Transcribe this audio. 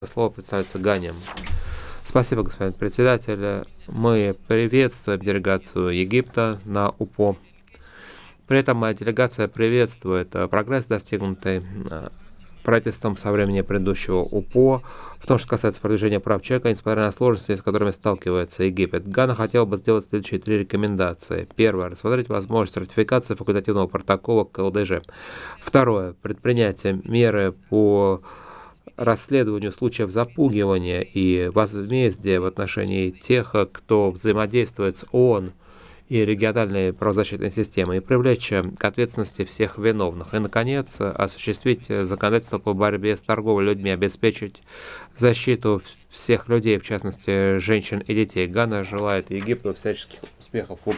Слово представится Ганем. Спасибо, господин председатель. Мы приветствуем делегацию Египта на УПО. При этом моя делегация приветствует прогресс, достигнутый правительством со времени предыдущего УПО, в том, что касается продвижения прав человека, несмотря на сложности, с которыми сталкивается Египет. Гана хотел бы сделать следующие 3 рекомендации. Первое. Рассмотреть возможность ратификации факультативного протокола к ЛДЖ. Второе. Предпринятие меры по расследованию случаев запугивания и возмездия в отношении тех, кто взаимодействует с ООН и региональной правозащитной системой, и привлечь к ответственности всех виновных. И, наконец, осуществить законодательство по борьбе с торговлей людьми, обеспечить защиту всех людей, в частности, женщин и детей. Гана желает Египту всяческих успехов в